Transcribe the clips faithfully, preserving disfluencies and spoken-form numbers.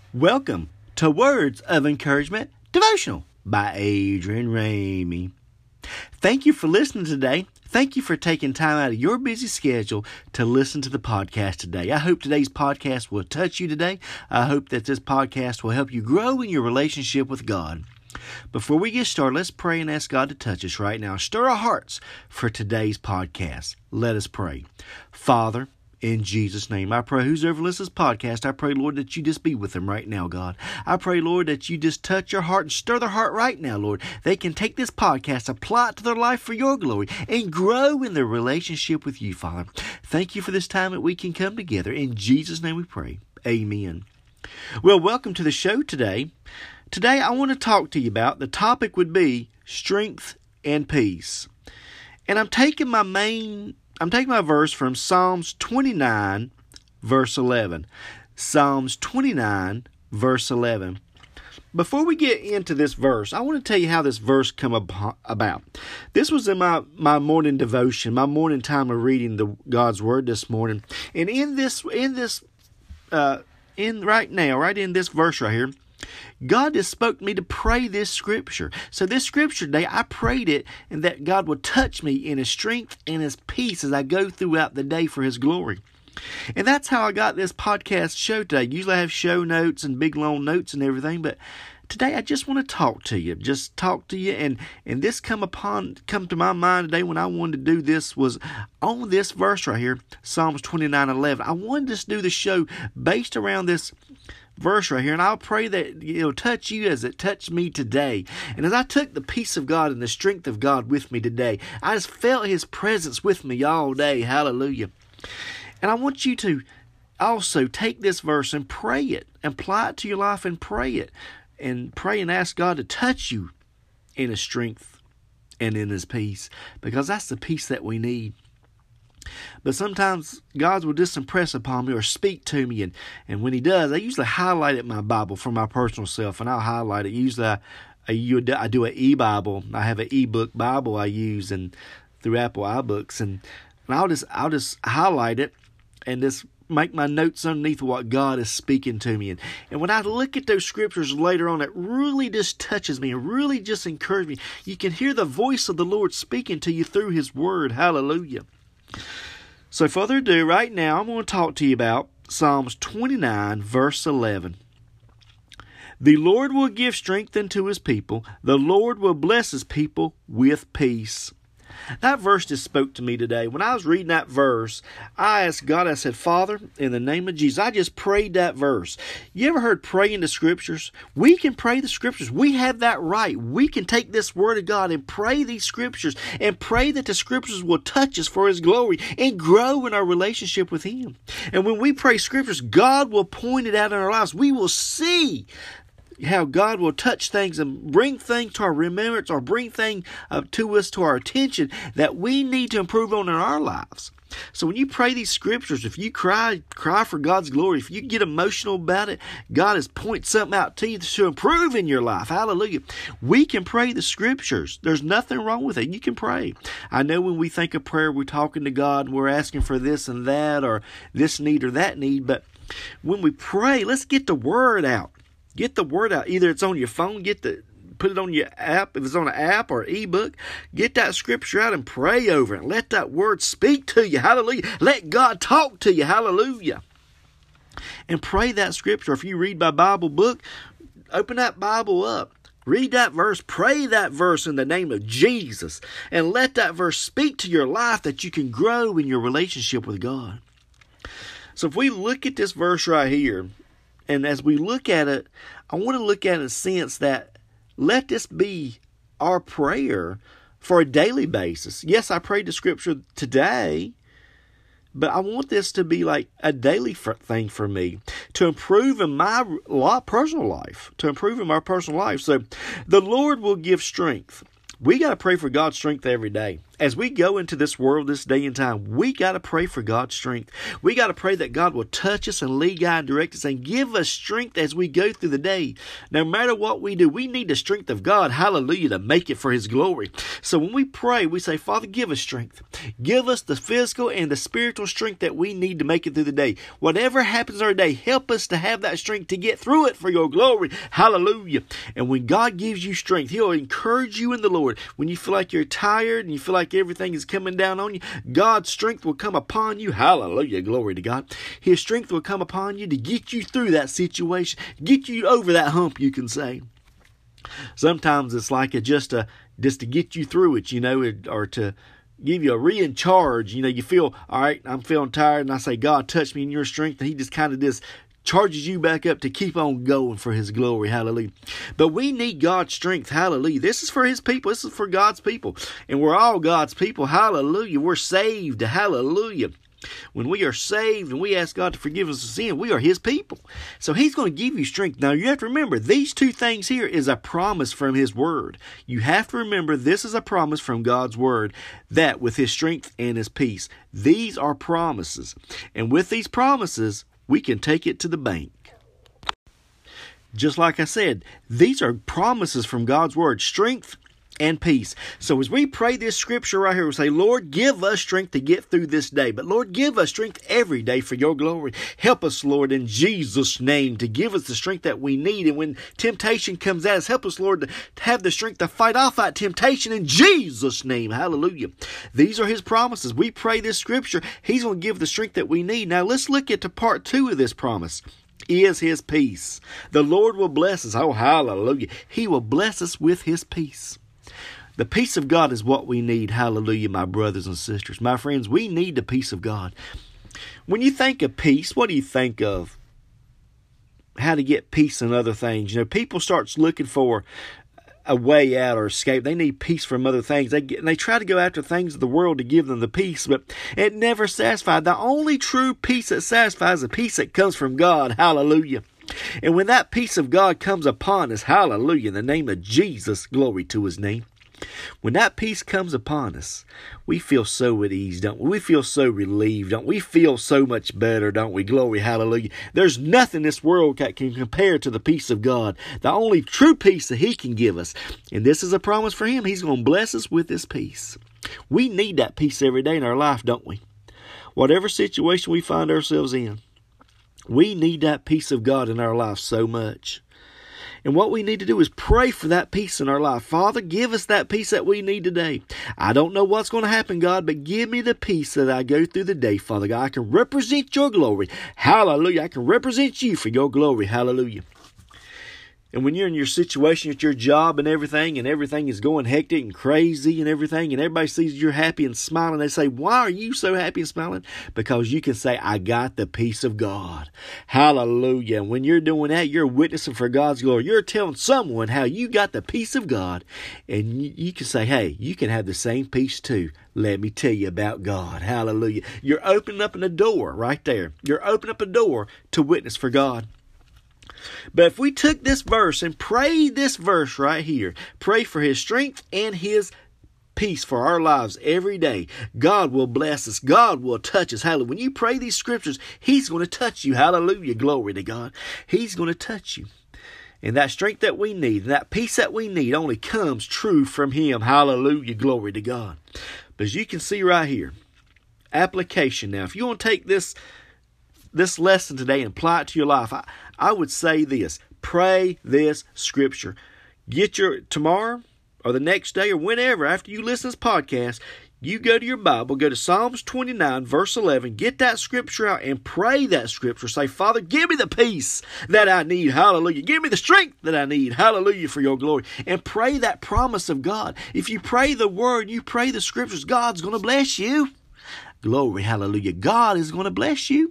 Welcome to Words of Encouragement Devotional by Adrian Ramey. Thank you for listening today. Thank you for taking time out of your busy schedule to listen to the podcast today. I hope today's podcast will touch you today. I hope that this podcast will help you grow in your relationship with God. Before we get started, let's pray and ask God to touch us right now. Stir our hearts for today's podcast. Let us pray. Father, in Jesus' name, I pray who's ever listens to this podcast, I pray, Lord, that you just be with them right now, God. I pray, Lord, that you just touch your heart and stir their heart right now, Lord. They can take this podcast, apply it to their life for your glory, and grow in their relationship with you, Father. Thank you for this time that we can come together. In Jesus' name we pray. Amen. Well, welcome to the show today. Today, I want to talk to you about, the topic would be strength and peace. And I'm taking my main I'm taking my verse from Psalms twenty-nine, verse eleven. Psalms twenty-nine, verse eleven. Before we get into this verse, I want to tell you how this verse come about. This was in my, my morning devotion, my morning time of reading the God's Word this morning. And in this, in this, uh, in right now, right in this verse right here, God just spoke to me to pray this scripture. So this scripture today, I prayed it, and that God would touch me in His strength and His peace as I go throughout the day for His glory. And that's how I got this podcast show today. Usually I have show notes and big long notes and everything, but today I just want to talk to you. Just talk to you, and and this come upon come to my mind today when I wanted to do this was on this verse right here, Psalms twenty-nine eleven. I wanted to just do the show based around this verse right here, and I'll pray that it'll touch you as it touched me today. And as I took the peace of God and the strength of God with me today, I just felt His presence with me all day. Hallelujah. And I want you to also take this verse and pray it, apply it to your life and pray it, and pray and ask God to touch you in His strength and in His peace, because that's the peace that we need. But sometimes God will just impress upon me or speak to me, and, and when He does, I usually highlight it in my Bible for my personal self, and I'll highlight it. Usually I, I, I do an e-Bible. I have an e-book Bible I use and through Apple iBooks, and, and I'll just I'll just highlight it and just make my notes underneath what God is speaking to me. And, and when I look at those scriptures later on, it really just touches me and really just encourages me. You can hear the voice of the Lord speaking to you through His Word. Hallelujah. So further ado, right now, I'm going to talk to you about Psalms twenty-nine, verse eleven. The Lord will give strength unto His people. The Lord will bless His people with peace. That verse just spoke to me today. When I was reading that verse, I asked God, I said, Father, in the name of Jesus, I just prayed that verse. You ever heard praying the scriptures? We can pray the scriptures. We have that right. We can take this word of God and pray these scriptures and pray that the scriptures will touch us for His glory and grow in our relationship with Him. And when we pray scriptures, God will point it out in our lives. We will see how God will touch things and bring things to our remembrance or bring things uh, to us, to our attention that we need to improve on in our lives. So when you pray these scriptures, if you cry, cry for God's glory, if you get emotional about it, God has pointed something out to you to improve in your life. Hallelujah. We can pray the scriptures. There's nothing wrong with it. You can pray. I know when we think of prayer, we're talking to God and we're asking for this and that or this need or that need. But when we pray, let's get the word out. Get the word out. Either it's on your phone, get the put it on your app. If it's on an app or ebook, get that scripture out and pray over it. Let that word speak to you. Hallelujah. Let God talk to you. Hallelujah. And pray that scripture. If you read my Bible book, open that Bible up. Read that verse. Pray that verse in the name of Jesus. And let that verse speak to your life that you can grow in your relationship with God. So if we look at this verse right here, and as we look at it, I want to look at it in a sense that let this be our prayer for a daily basis. Yes, I prayed the scripture today, but I want this to be like a daily thing for me to improve in my personal life, to improve in my personal life. So the Lord will give strength. We got to pray for God's strength every day. as we go into this world this day and time, we got to pray for God's strength. We got to pray that God will touch us and lead, guide, and direct us and give us strength as we go through the day. No matter what we do, we need the strength of God, hallelujah, to make it for His glory. So when we pray, we say, Father, give us strength. Give us the physical and the spiritual strength that we need to make it through the day. Whatever happens in our day, help us to have that strength to get through it for your glory. Hallelujah. And when God gives you strength, He'll encourage you in the Lord. When you feel like you're tired and you feel like everything is coming down on you, God's strength will come upon you. Hallelujah. Glory to God. His strength will come upon you to get you through that situation, get you over that hump, you can say. Sometimes it's like a, just a just to get you through it, you know, or to give you a re-in-charge. You know, you feel, all right, I'm feeling tired, and I say, God, touch me in your strength, and He just kind of just charges you back up to keep on going for His glory. Hallelujah. But we need God's strength. Hallelujah. This is for His people. This is for God's people. And we're all God's people. Hallelujah. We're saved. Hallelujah. When we are saved and we ask God to forgive us of sin, we are His people. So He's going to give you strength. Now, you have to remember, these two things here is a promise from His Word. You have to remember, this is a promise from God's Word, that with His strength and His peace, these are promises. And with these promises, we can take it to the bank. Just like I said, these are promises from God's Word, strength and peace. So as we pray this scripture right here, we say, Lord, give us strength to get through this day. But Lord, give us strength every day for your glory. Help us, Lord, in Jesus' name, to give us the strength that we need. And when temptation comes at us, help us, Lord, to have the strength to fight off that temptation in Jesus' name. Hallelujah. These are His promises. We pray this scripture, He's going to give the strength that we need. Now let's look at the part two of this promise. Is His peace. The Lord will bless us. Oh, hallelujah. He will bless us with His peace. The peace of God is what we need. Hallelujah, my brothers and sisters. My friends, we need the peace of God. When you think of peace, what do you think of? How to get peace and other things. You know, people start looking for a way out or escape. They need peace from other things. They get, and they try to go after things of the world to give them the peace, but it never satisfies. The only true peace that satisfies is the peace that comes from God. Hallelujah. And when that peace of God comes upon us, hallelujah, in the name of Jesus, glory to His name. When that peace comes upon us, we feel so at ease, don't we? We feel so relieved, don't we? We feel so much better, don't we? Glory, hallelujah. There's nothing in this world that can compare to the peace of God. The only true peace that He can give us. And this is a promise for Him. He's going to bless us with His peace. We need that peace every day in our life, don't we? Whatever situation we find ourselves in, we need that peace of God in our life so much. And what we need to do is pray for that peace in our life. Father, give us that peace that we need today. I don't know what's going to happen, God, but give me the peace that I go through the day, Father God. I can represent your glory. Hallelujah. I can represent you for your glory. Hallelujah. And when you're in your situation at your job and everything, and everything is going hectic and crazy and everything, and everybody sees you're happy and smiling, they say, why are you so happy and smiling? Because you can say, I got the peace of God. Hallelujah. And when you're doing that, you're witnessing for God's glory. You're telling someone how you got the peace of God. And you, you can say, hey, you can have the same peace too. Let me tell you about God. Hallelujah. You're opening up a door right there. You're opening up a door to witness for God. But if we took this verse and prayed this verse right here, pray for His strength and His peace for our lives every day, God will bless us. God will touch us. Hallelujah. When you pray these scriptures, He's going to touch you. Hallelujah. Glory to God. He's going to touch you. And that strength that we need, and that peace that we need only comes true from Him. Hallelujah. Glory to God. But as you can see right here, application. Now, if you want to take this this lesson today and apply it to your life, I, I would say this. Pray this scripture. Get your, tomorrow or the next day or whenever, after you listen to this podcast, you go to your Bible, go to Psalms twenty-nine, verse eleven, get that scripture out and pray that scripture. Say, Father, give me the peace that I need. Hallelujah. Give me the strength that I need. Hallelujah, for your glory. And pray that promise of God. If you pray the word, you pray the scriptures, God's going to bless you. Glory, hallelujah. God is going to bless you.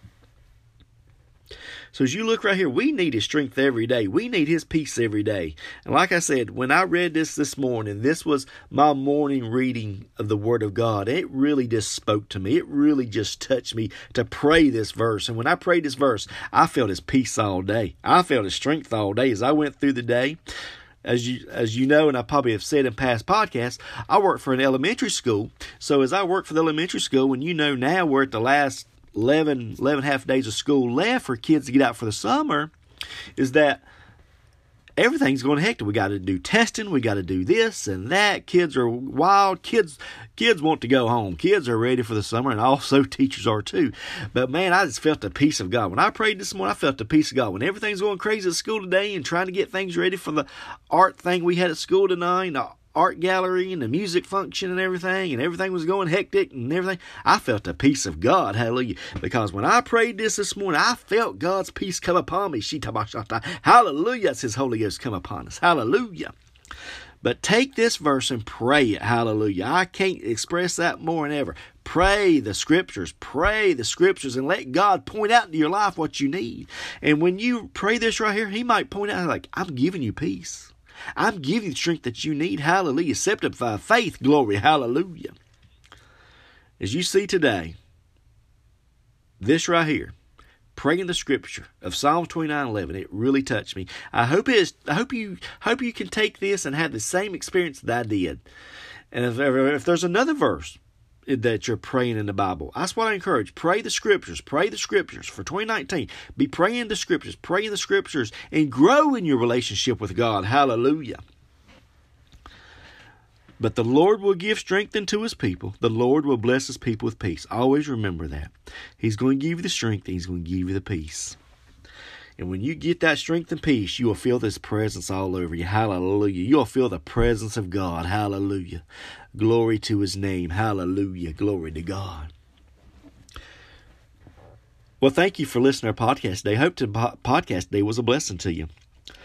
So as you look right here, we need His strength every day. We need His peace every day. And like I said, when I read this this morning, this was my morning reading of the Word of God. It really just spoke to me. It really just touched me to pray this verse. And when I prayed this verse, I felt His peace all day. I felt His strength all day as I went through the day. as you as you know, and I probably have said in past podcasts, I work for an elementary school. So as I work for the elementary school, and you know now we're at the last eleven, eleven and a half days of school left for kids to get out for the summer, is that everything's going hectic. We got to do testing. We got to do this and that. Kids are wild. Kids, kids want to go home. Kids are ready for the summer, and also teachers are too. But man, I just felt the peace of God when I prayed this morning. I felt the peace of God when everything's going crazy at school today and trying to get things ready for the art thing we had at school tonight. The art gallery and the music function and everything, and everything was going hectic and everything. I felt the peace of God, hallelujah, because when I prayed this this morning, I felt God's peace come upon me. Hallelujah, it's His Holy Ghost come upon us, hallelujah. But take this verse and pray it, hallelujah. I can't express that more than ever. Pray the scriptures, pray the scriptures, and let God point out into your life what you need. And when you pray this right here, He might point out, like, I'm giving you peace. I'm giving you the strength that you need. Hallelujah. Accepted by faith. Glory. Hallelujah. As you see today, this right here, praying the scripture of Psalm twenty-nine eleven, it really touched me. I hope it is, I hope you hope you can take this and have the same experience that I did. And if, if there's another verse that you're praying in the Bible, that's what I encourage. Pray the scriptures. Pray the scriptures for twenty nineteen. Be praying the scriptures. Praying the scriptures and grow in your relationship with God. Hallelujah. But the Lord will give strength unto His people. The Lord will bless His people with peace. Always remember that. He's going to give you the strength and He's going to give you the peace. And when you get that strength and peace, you will feel this presence all over you. Hallelujah. You'll feel the presence of God. Hallelujah. Glory to His name. Hallelujah. Glory to God. Well, thank you for listening to our podcast today. I hope the podcast today was a blessing to you.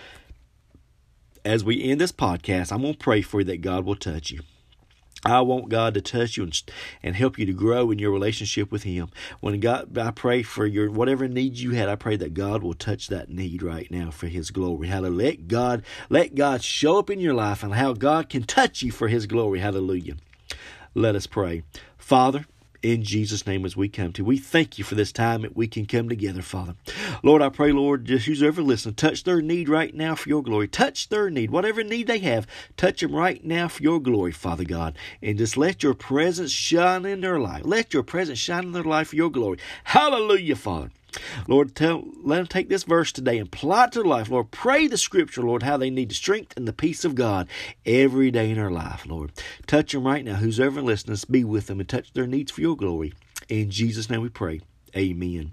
As we end this podcast, I'm going to pray for you that God will touch you. I want God to touch you and, and help you to grow in your relationship with Him. When God, I pray for your whatever needs you had, I pray that God will touch that need right now for His glory. Hallelujah. Let God, let God show up in your life and how God can touch you for His glory. Hallelujah. Let us pray. Father, in Jesus' name as we come to, we thank you for this time that we can come together, Father. Lord, I pray, Lord, just who's ever listening, touch their need right now for your glory. Touch their need, whatever need they have, touch them right now for your glory, Father God. And just let your presence shine in their life. Let your presence shine in their life for your glory. Hallelujah, Father. Lord, tell, let them take this verse today and apply it to their life. Lord, pray the scripture, Lord, how they need the strength and the peace of God every day in their life, Lord. Touch them right now. Who's ever listening, be with them and touch their needs for your glory. In Jesus' name we pray. Amen.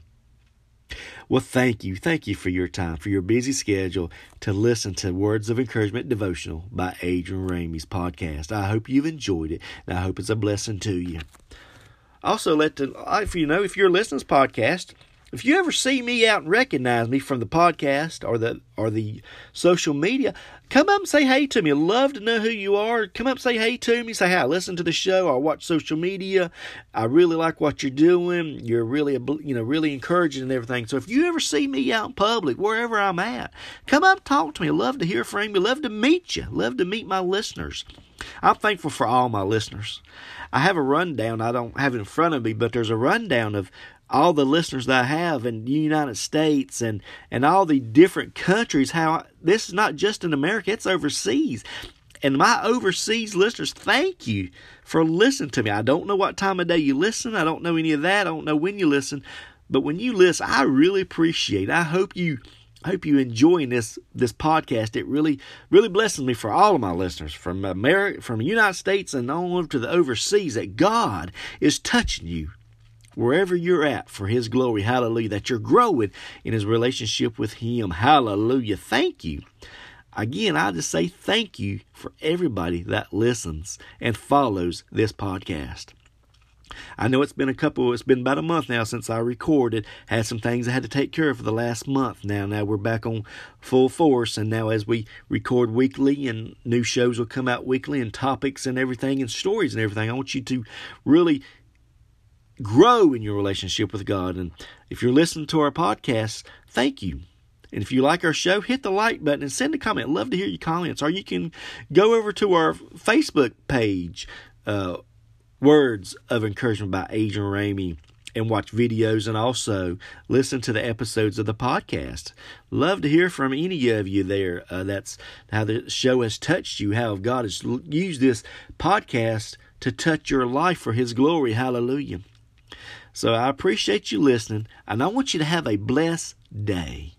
Well, thank you. Thank you for your time, for your busy schedule to listen to Words of Encouragement Devotional by Adrian Ramey's podcast. I hope you've enjoyed it, and I hope it's a blessing to you. Also, let the, if you know, if you're listening to this podcast, if you ever see me out and recognize me from the podcast or the or the social media, come up and say hey to me. I'd love to know who you are. Come up and say hey to me. Say, hey, I listen to the show. I watch social media. I really like what you're doing. You're really, you know, really encouraging and everything. So if you ever see me out in public, wherever I'm at, come up and talk to me. I'd love to hear from you. Love to meet you. Love to meet my listeners. I'm thankful for all my listeners. I have a rundown. I don't have it in front of me, but there's a rundown of all the listeners that I have in the United States and, and all the different countries. How I, this is not just in America, it's overseas. And my overseas listeners, thank you for listening to me. I don't know what time of day you listen. I don't know any of that. I don't know when you listen. But when you listen, I really appreciate it. I hope you I hope you enjoying this this podcast. It really, really blesses me for all of my listeners from America, from the United States and on over to the overseas, that God is touching you wherever you're at for His glory. Hallelujah. That you're growing in His relationship with Him. Hallelujah. Thank you. Again, I just say thank you for everybody that listens and follows this podcast. I know it's been a couple, it's been about a month now since I recorded. Had some things I had to take care of for the last month. Now, now we're back on full force. And now as we record weekly and new shows will come out weekly and topics and everything and stories and everything, I want you to really grow in your relationship with God. And if you're listening to our podcast, thank you. And if you like our show, hit the like button and send a comment. I'd love to hear your comments. Or you can go over to our Facebook page, uh, Words of Encouragement by Adrian Ramey, and watch videos and also listen to the episodes of the podcast. Love to hear from any of you there. Uh, that's how the show has touched you, how God has used this podcast to touch your life for His glory. Hallelujah. So I appreciate you listening, and I want you to have a blessed day.